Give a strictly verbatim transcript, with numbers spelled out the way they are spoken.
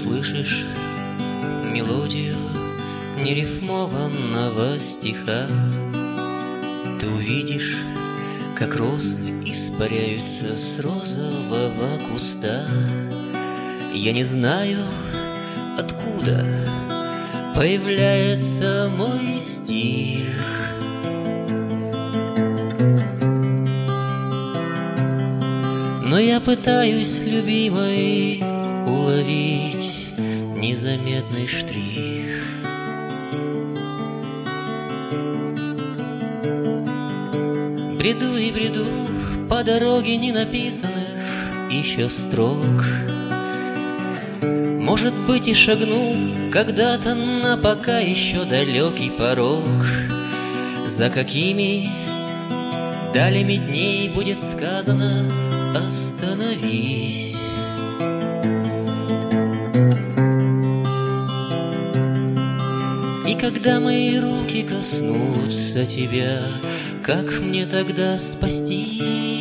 услышишь мелодию нерифмованного стиха, ты увидишь, как розы испаряются с розового куста. Я не знаю, откуда появляется мой стих, но я пытаюсь, любимой, уловить незаметный штрих. Бреду и бреду по дороге ненаписанных еще строк. Может быть, и шагну когда-то на пока еще далекий порог, за какими далями дней будет сказано «Остановись». И когда мои руки коснутся тебя, как мне тогда спастись?